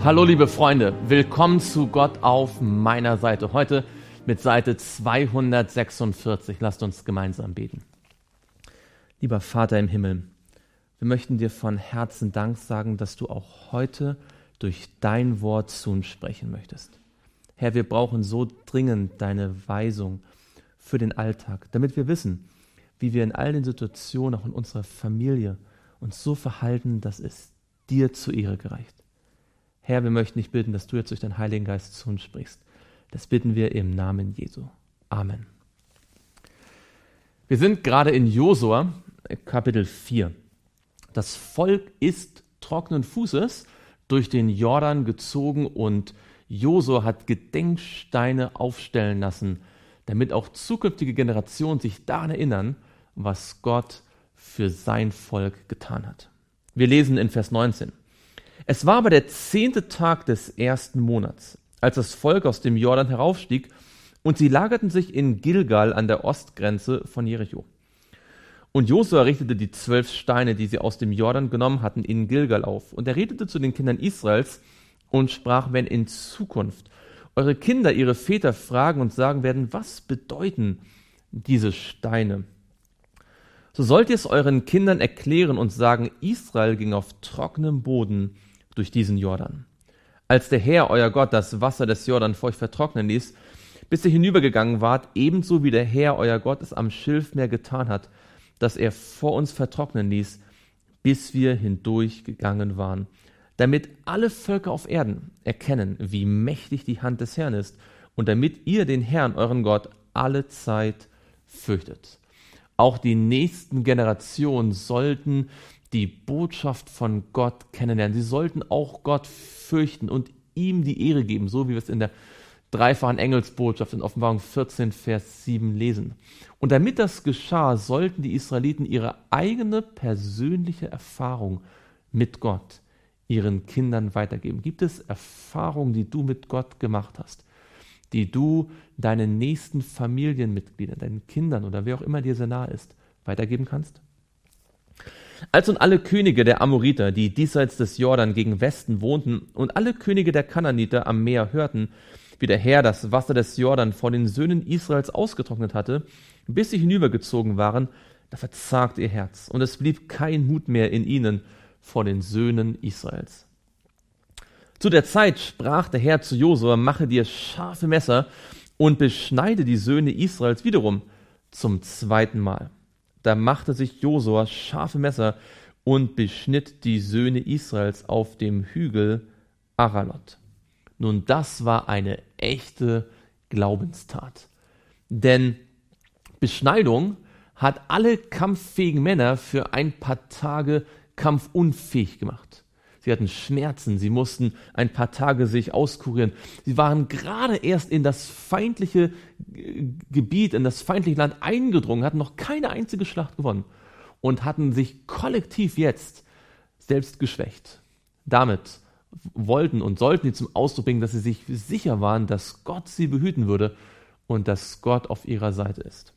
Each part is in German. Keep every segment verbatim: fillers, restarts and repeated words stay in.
Hallo liebe Freunde, willkommen zu Gott auf meiner Seite. Heute mit Seite zweihundertsechsundvierzig. Lasst uns gemeinsam beten. Lieber Vater im Himmel, wir möchten dir von Herzen Dank sagen, dass du auch heute durch dein Wort zu uns sprechen möchtest. Herr, wir brauchen so dringend deine Weisung für den Alltag, damit wir wissen, wie wir in all den Situationen, auch in unserer Familie, uns so verhalten, dass es dir zur Ehre gereicht. Herr, wir möchten dich bitten, dass du jetzt durch deinen Heiligen Geist zu uns sprichst. Das bitten wir im Namen Jesu. Amen. Wir sind gerade in Josua, Kapitel vier. Das Volk ist trockenen Fußes durch den Jordan gezogen und Josua hat Gedenksteine aufstellen lassen, damit auch zukünftige Generationen sich daran erinnern, was Gott für sein Volk getan hat. Wir lesen in Vers neunzehn. Es war aber der zehnte Tag des ersten Monats, als das Volk aus dem Jordan heraufstieg, und sie lagerten sich in Gilgal an der Ostgrenze von Jericho. Und Josua richtete die zwölf Steine, die sie aus dem Jordan genommen hatten, in Gilgal auf. Und er redete zu den Kindern Israels und sprach, wenn in Zukunft eure Kinder ihre Väter fragen und sagen werden, was bedeuten diese Steine? So sollt ihr es euren Kindern erklären und sagen, Israel ging auf trockenem Boden durch diesen Jordan. Als der Herr, euer Gott, das Wasser des Jordan vor euch vertrocknen ließ, bis ihr hinübergegangen wart, ebenso wie der Herr, euer Gott, es am Schilfmeer getan hat, dass er vor uns vertrocknen ließ, bis wir hindurchgegangen waren, damit alle Völker auf Erden erkennen, wie mächtig die Hand des Herrn ist und damit ihr den Herrn, euren Gott, alle Zeit fürchtet. Auch die nächsten Generationen sollten die Botschaft von Gott kennenlernen. Sie sollten auch Gott fürchten und ihm die Ehre geben, so wie wir es in der dreifachen Engelsbotschaft in Offenbarung vierzehn, Vers sieben lesen. Und damit das geschah, sollten die Israeliten ihre eigene persönliche Erfahrung mit Gott ihren Kindern weitergeben. Gibt es Erfahrungen, die du mit Gott gemacht hast, die du deinen nächsten Familienmitgliedern, deinen Kindern oder wer auch immer dir sehr nahe ist, weitergeben kannst? Als nun alle Könige der Amoriter, die diesseits des Jordan gegen Westen wohnten, und alle Könige der Kananiter am Meer hörten, wie der Herr das Wasser des Jordan vor den Söhnen Israels ausgetrocknet hatte, bis sie hinübergezogen waren, da verzagte ihr Herz, und es blieb kein Mut mehr in ihnen vor den Söhnen Israels. Zu der Zeit sprach der Herr zu Josua, mache dir scharfe Messer und beschneide die Söhne Israels wiederum zum zweiten Mal. Da machte sich Josua scharfe Messer und beschnitt die Söhne Israels auf dem Hügel Aralot. Nun, das war eine echte Glaubenstat. Denn Beschneidung hat alle kampffähigen Männer für ein paar Tage kampfunfähig gemacht. Sie hatten Schmerzen, sie mussten ein paar Tage sich auskurieren. Sie waren gerade erst in das feindliche Gebiet, in das feindliche Land eingedrungen, hatten noch keine einzige Schlacht gewonnen und hatten sich kollektiv jetzt selbst geschwächt. Damit wollten und sollten sie zum Ausdruck bringen, dass sie sich sicher waren, dass Gott sie behüten würde und dass Gott auf ihrer Seite ist.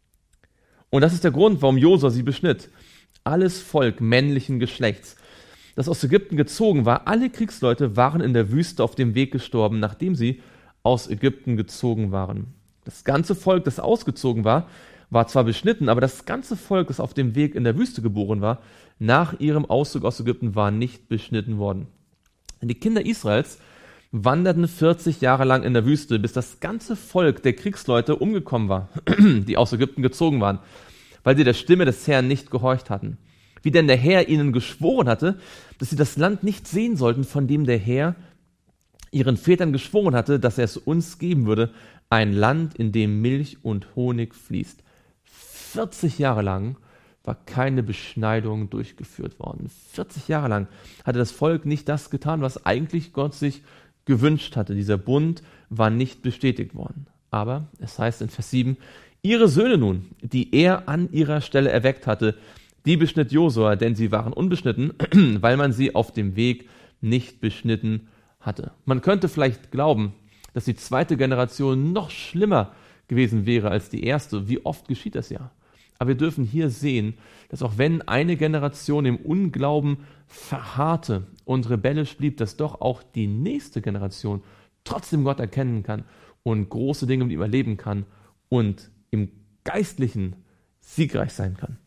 Und das ist der Grund, warum Josua sie beschnitt. Alles Volk männlichen Geschlechts, das aus Ägypten gezogen war, alle Kriegsleute waren in der Wüste auf dem Weg gestorben, nachdem sie aus Ägypten gezogen waren. Das ganze Volk, das ausgezogen war, war zwar beschnitten, aber das ganze Volk, das auf dem Weg in der Wüste geboren war, nach ihrem Auszug aus Ägypten, war nicht beschnitten worden. Denn die Kinder Israels wanderten vierzig Jahre lang in der Wüste, bis das ganze Volk der Kriegsleute umgekommen war, die aus Ägypten gezogen waren, weil sie der Stimme des Herrn nicht gehorcht hatten. Wie denn der Herr ihnen geschworen hatte, dass sie das Land nicht sehen sollten, von dem der Herr ihren Vätern geschworen hatte, dass er es uns geben würde, ein Land, in dem Milch und Honig fließt. vierzig Jahre lang war keine Beschneidung durchgeführt worden. vierzig Jahre lang hatte das Volk nicht das getan, was eigentlich Gott sich gewünscht hatte. Dieser Bund war nicht bestätigt worden. Aber es heißt in Vers sieben, ihre Söhne nun, die er an ihrer Stelle erweckt hatte, die beschnitt Josua, denn sie waren unbeschnitten, weil man sie auf dem Weg nicht beschnitten hatte. Man könnte vielleicht glauben, dass die zweite Generation noch schlimmer gewesen wäre als die erste. Wie oft geschieht das ja? Aber wir dürfen hier sehen, dass auch wenn eine Generation im Unglauben verharrte und rebellisch blieb, dass doch auch die nächste Generation trotzdem Gott erkennen kann und große Dinge mit ihm erleben kann und im Geistlichen siegreich sein kann.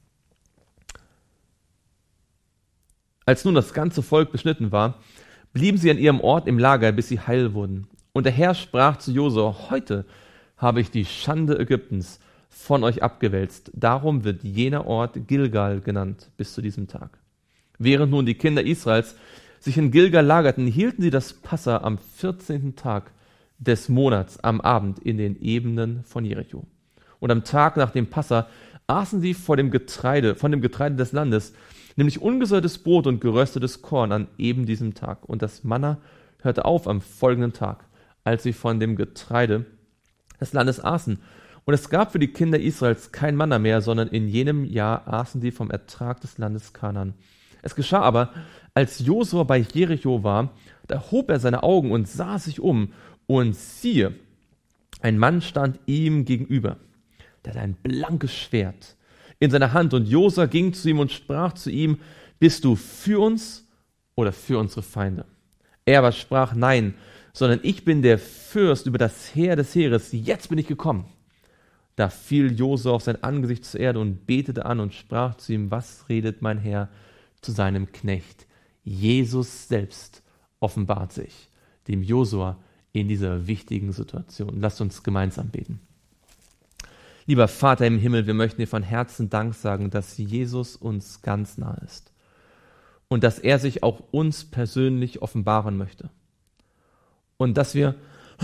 Als nun das ganze Volk beschnitten war, blieben sie an ihrem Ort im Lager, bis sie heil wurden. Und der Herr sprach zu Josua: Heute habe ich die Schande Ägyptens von euch abgewälzt. Darum wird jener Ort Gilgal genannt bis zu diesem Tag. Während nun die Kinder Israels sich in Gilgal lagerten, hielten sie das Passa am vierzehnten Tag des Monats am Abend in den Ebenen von Jericho. Und am Tag nach dem Passa aßen sie vor dem Getreide, von dem Getreide des Landes, nämlich ungesäuertes Brot und geröstetes Korn an eben diesem Tag. Und das Manna hörte auf am folgenden Tag, als sie von dem Getreide des Landes aßen. Und es gab für die Kinder Israels kein Manna mehr, sondern in jenem Jahr aßen sie vom Ertrag des Landes Kanaan. Es geschah aber, als Josua bei Jericho war, da hob er seine Augen und sah sich um, und siehe, ein Mann stand ihm gegenüber, der hatte ein blankes Schwert in seiner Hand, und Josua ging zu ihm und sprach zu ihm: Bist du für uns oder für unsere Feinde? Er aber sprach: Nein, sondern ich bin der Fürst über das Heer des Heeres, jetzt bin ich gekommen. Da fiel Josua auf sein Angesicht zur Erde und betete an und sprach zu ihm: Was redet mein Herr zu seinem Knecht? Jesus selbst offenbart sich dem Josua in dieser wichtigen Situation. Lasst uns gemeinsam beten. Lieber Vater im Himmel, wir möchten dir von Herzen Dank sagen, dass Jesus uns ganz nah ist und dass er sich auch uns persönlich offenbaren möchte und dass wir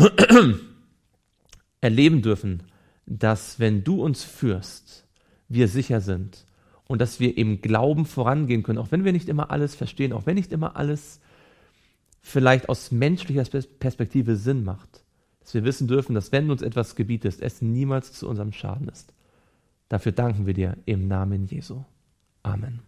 erleben dürfen, dass wenn du uns führst, wir sicher sind und dass wir im Glauben vorangehen können, auch wenn wir nicht immer alles verstehen, auch wenn nicht immer alles vielleicht aus menschlicher Perspektive Sinn macht, dass wir wissen dürfen, dass wenn du uns etwas gebietest, es niemals zu unserem Schaden ist. Dafür danken wir dir im Namen Jesu. Amen.